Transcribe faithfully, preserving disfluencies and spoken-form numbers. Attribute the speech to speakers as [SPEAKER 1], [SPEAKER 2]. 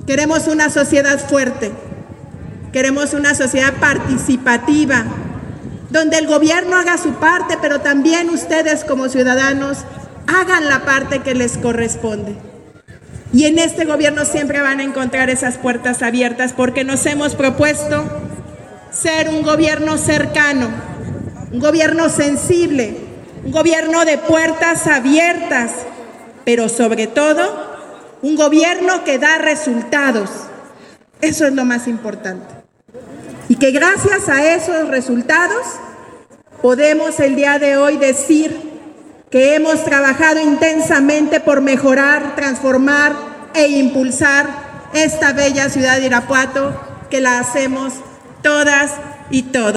[SPEAKER 1] Queremos una sociedad fuerte, queremos una sociedad participativa, donde el gobierno haga su parte, pero también ustedes como ciudadanos hagan la parte que les corresponde. Y en este gobierno siempre van a encontrar esas puertas abiertas, porque nos hemos propuesto ser un gobierno cercano, un gobierno sensible, un gobierno de puertas abiertas, pero sobre todo un gobierno que da resultados. Eso es lo más importante. Y que gracias a esos resultados podemos el día de hoy decir que hemos trabajado intensamente por mejorar, transformar e impulsar esta bella ciudad de Irapuato, que la hacemos todas y todos.